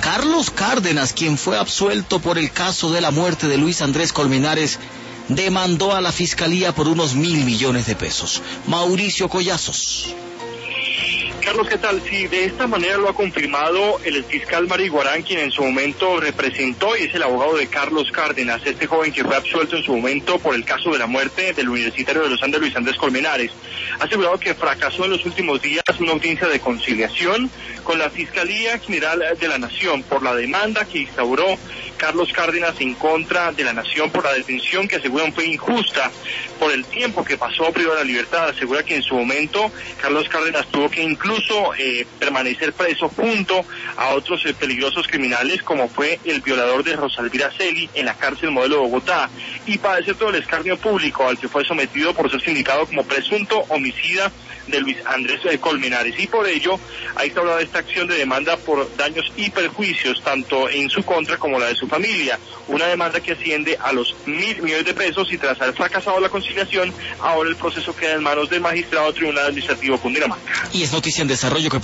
Carlos Cárdenas, quien fue absuelto por el caso de la muerte de Luis Andrés Colmenares, demandó a la Fiscalía por unos 1.000 millones de pesos. Mauricio Collazos. Carlos, ¿qué tal? Sí, de esta manera lo ha confirmado el fiscal Mari Guarán, quien en su momento representó y es el abogado de Carlos Cárdenas, este joven que fue absuelto en su momento por el caso de la muerte del universitario de los Andes, Luis Andrés Colmenares. Ha asegurado que fracasó en los últimos días una audiencia de conciliación con la Fiscalía General de la Nación por la demanda que instauró Carlos Cárdenas en contra de la Nación por la detención que aseguran fue injusta por el tiempo que pasó privado de la libertad. Asegura que en su momento Carlos Cárdenas tuvo que incluso permanecer preso junto a otros peligrosos criminales, como fue el violador de Rosalvira Celi en la cárcel Modelo de Bogotá, y padecer todo el escarnio público al que fue sometido por ser indicado como presunto homicida de Luis Andrés Colmenares, y por ello ha instaurado esta acción de demanda por daños y perjuicios tanto en su contra como la de su familia, una demanda que asciende a los 1.000 millones de pesos, y tras haber fracasado la conciliación, ahora el proceso queda en manos del magistrado Tribunal Administrativo Cundinamarca. Y es noticia en desarrollo que